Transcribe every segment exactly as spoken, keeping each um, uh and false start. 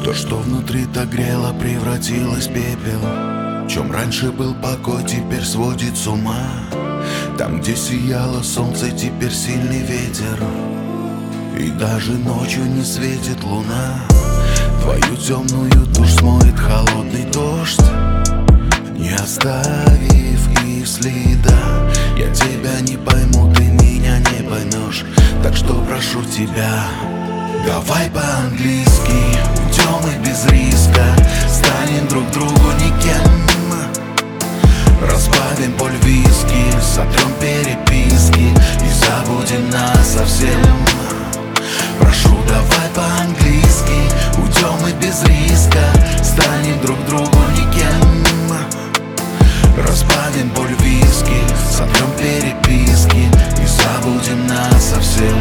То, что внутри так грело, превратилось в пепел. В чем раньше был покой, теперь сводит с ума. Там, где сияло солнце, теперь сильный ветер. И даже ночью не светит луна. Твою темную тушь смоет холодный дождь, не оставив и следа. Я тебя не пойму, ты меня не поймешь. Так что прошу тебя, давай по-английски уйдем и без риска. Станем друг другу никем. Разбавим боль виски, сотрем переписки и забудем нас совсем. Прошу, давай по-английски уйдем и без риска. Станем друг другу никем. Разбавим боль виски, сотрем переписки и забудем нас совсем.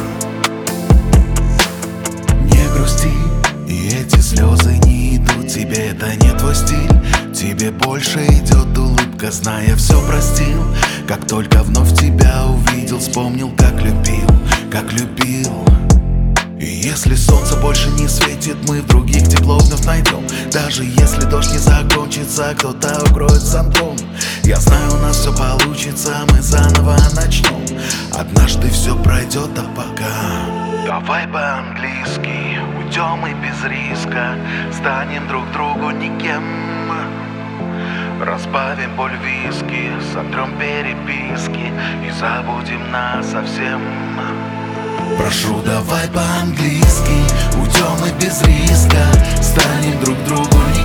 Не грусти, и эти слезы не идут тебе, это не твой стиль. Тебе больше идет улыбка, зная все простил. Как только вновь тебя увидел, вспомнил, как любил, как любил. И если солнце больше не светит, мы в других тепло вновь найдем. Даже если дождь не закончится, кто-то укроет зонтом. Я знаю, у нас все получится, мы заново начнем. Однажды все пройдет, а пока давай по-английски уйдем и без риска. Станем друг другу никем. Разбавим боль виски, сотрем переписки и забудем нас совсем. Прошу, давай по-английски уйдем и без риска. Станем друг другу никем.